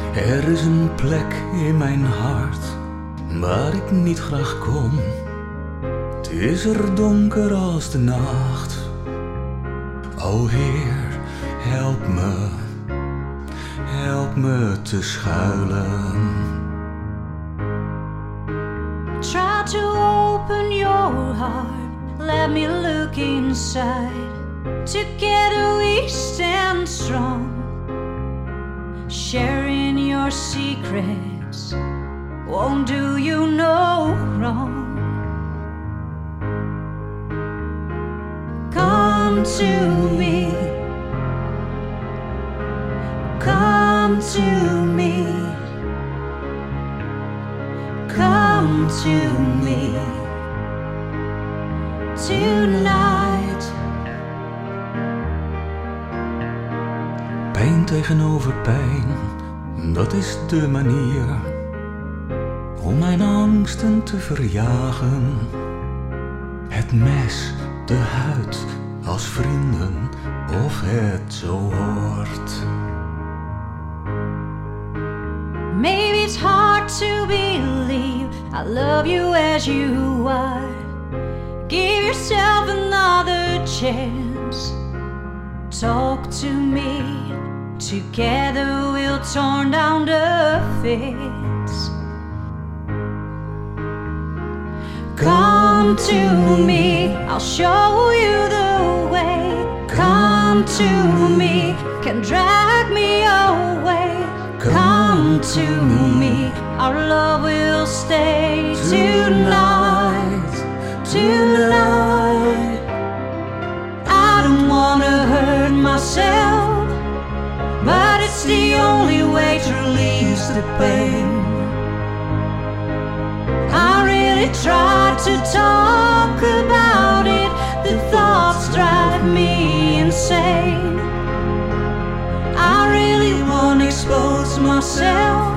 Er is een plek in mijn hart waar ik niet graag kom. Het is er donker als de nacht. O Heer, help me te schuilen. Try to open your heart, let me look inside. Together we stand strong, sharing your secrets won't do you no wrong. Come to me, come to me, come to me tonight. Pijn tegenover pijn, dat is de manier om mijn angsten te verjagen. Het mes, de huid, als vrienden, of het zo hoort. Maybe it's hard to believe I love you as you are. Give yourself another chance. Talk to me. Together we'll turn down the fence. Come to me, I'll show you the way. Come to me, can drag me away. Come to me, our love will stay tonight. Tonight. I don't wanna hurt myself, but it's the only way to release the pain. I really try to talk about it, the thoughts drive me insane. I really wanna expose myself,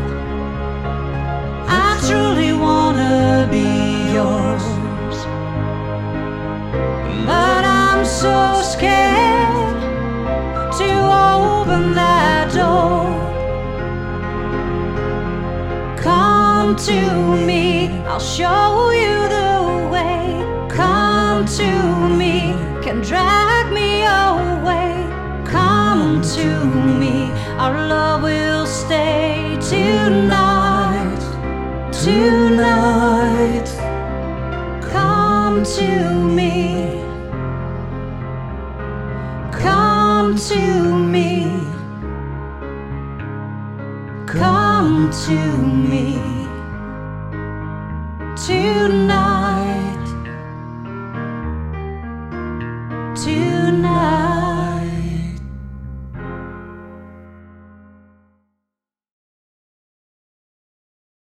I truly wanna be yours. But I'm so scared to open that door. Come to me, I'll show you the way. Come to me, can drag me away. Come to me, our love will stay tonight. Tonight. Come to me. Come to me. Come to me tonight.